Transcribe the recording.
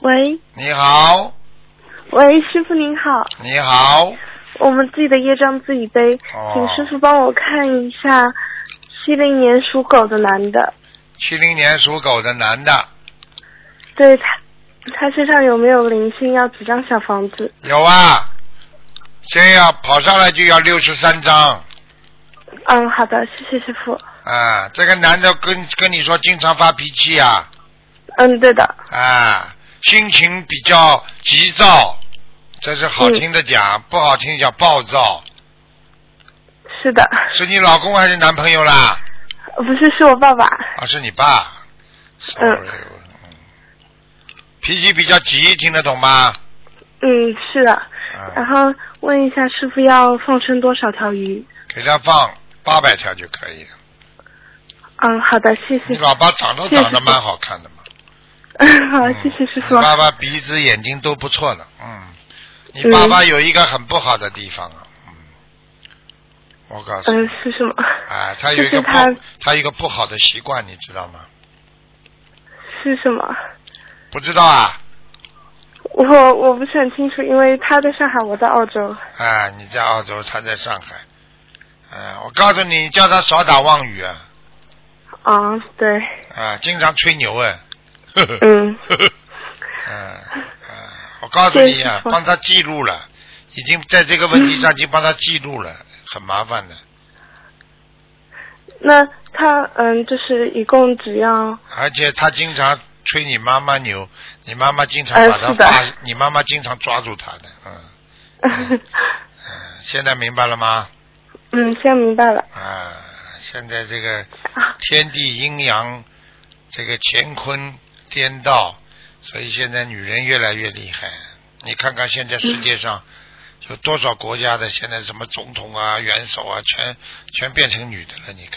喂。 你好。 喂，师傅您好。 你好。 我们自己的业障自己背，请师傅帮我看一下70年属狗的男的。 70年属狗的男的。 对，他身上有没有灵性？要几张小房子？ 有啊，先要跑上来就要63张。 好的，谢谢师傅。 啊，这个男的跟你说经常发脾气啊。 对的。 啊，心情比较急躁，这是好听的讲，不好听讲暴躁。 是的。 是你老公还是男朋友啦？ 不是，是我爸爸。 啊，是你爸。Sorry。脾气比较急，听得懂吗？ 是的。然后问一下师傅要放生多少条鱼？ 给他放800条就可以了。 好的，谢谢。 你老爸长得蛮好看的嘛。 好，谢谢师傅。 你爸爸鼻子眼睛都不错的，你爸爸有一个很不好的地方啊，我告诉你。 是什么？ 他有一个不好的习惯，你知道吗？ 是什么？ 不知道啊？ 我不是很清楚，因为他在上海，我在澳洲。 你在澳洲，他在上海。我告诉你，叫他少打妄语啊。 对。 经常吹牛啊。我告诉你啊，帮他记录了，已经在这个问题上已经帮他记录了，很麻烦的。 那他就是一共只要。而且他经常吹你妈妈牛，你妈妈经常把他你妈妈经常抓住他的。现在明白了吗？ 现在明白了。 现在这个天地阴阳，这个乾坤颠倒，所以现在女人越来越厉害。你看看现在世界上有多少国家的现在什么总统啊、元首啊，全变成女的了，你看。